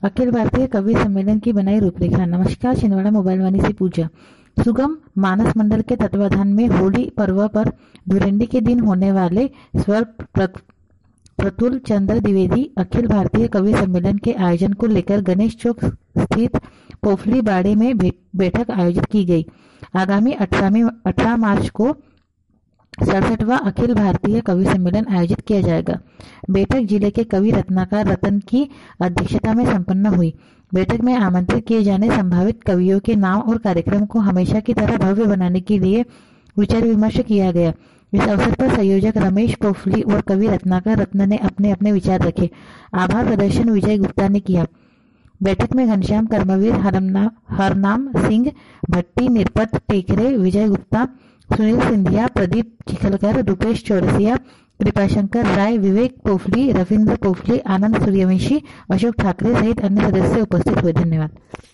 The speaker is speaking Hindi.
अखिल भारतीय कवि सम्मेलन की बनाई रूपरेखा। नमस्कार, छिंदवाड़ा मोबाइल वाणी से पूजा। सुगम मानस मंडल के तत्वाधान में होली पर्व पर धुरंडी के दिन होने वाले स्वर प्रतुल चंद्र द्विवेदी अखिल भारतीय कवि सम्मेलन के आयोजन को लेकर गणेश चौक स्थित पोफली बाड़े में बैठक आयोजित की गई। आगामी 18 मार्च को 67वां अखिल भारतीय कवि सम्मेलन आयोजित किया जाएगा। बैठक जिले के कवि रत्नाकर रतन की अध्यक्षता में संपन्न हुई। बैठक में आमंत्रित किए जाने संभावित कवियों के नाम और कार्यक्रम को हमेशा की तरह भव्य बनाने के लिए विचार विमर्श किया गया। इस अवसर पर संयोजक रमेश पोफली और कवि रत्नाकर रत्न ने अपने अपने विचार रखे। आभार प्रदर्शन विजय गुप्ता ने किया। बैठक में घनश्याम कर्मवीर, हरनाम सिंह भट्टी, निरपत टेकरे, विजय गुप्ता, सुनील सिंधिया, प्रदीप चिखलकर, रूपेश चौरसिया, कृपाशंकर राय, विवेक पोफली, रविंद्र पोफली, आनंद सूर्यवंशी, अशोक ठाकरे सहित अन्य सदस्य उपस्थित हुए। धन्यवाद।